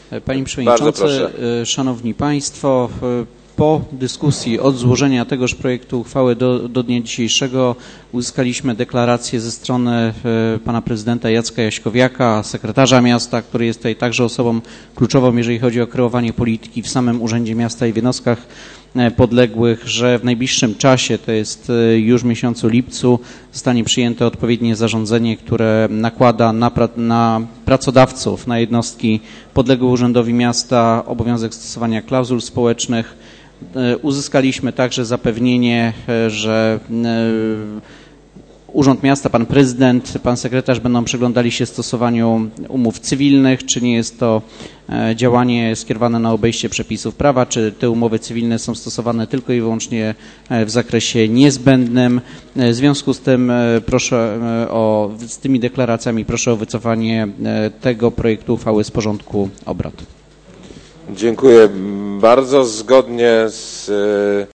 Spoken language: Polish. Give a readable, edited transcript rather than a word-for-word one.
Panie Przewodniczący, Szanowni Państwo, po dyskusji od złożenia tegoż projektu uchwały do dnia dzisiejszego uzyskaliśmy deklarację ze strony pana prezydenta Jacka Jaśkowiaka, sekretarza miasta, który jest tutaj także osobą kluczową, jeżeli chodzi o kreowanie polityki w samym Urzędzie Miasta i w jednostkach podległych, że w najbliższym czasie, to jest już w miesiącu lipcu, zostanie przyjęte odpowiednie zarządzenie, które nakłada na pracodawców, na jednostki podległe Urzędowi Miasta obowiązek stosowania klauzul społecznych. Uzyskaliśmy także zapewnienie, że Urząd Miasta, pan prezydent, pan sekretarz będą przyglądali się stosowaniu umów cywilnych, czy nie jest to działanie skierowane na obejście przepisów prawa, czy te umowy cywilne są stosowane tylko i wyłącznie w zakresie niezbędnym. W związku z tym z tymi deklaracjami proszę o wycofanie tego projektu uchwały z porządku obrad. Dziękuję bardzo. Zgodnie z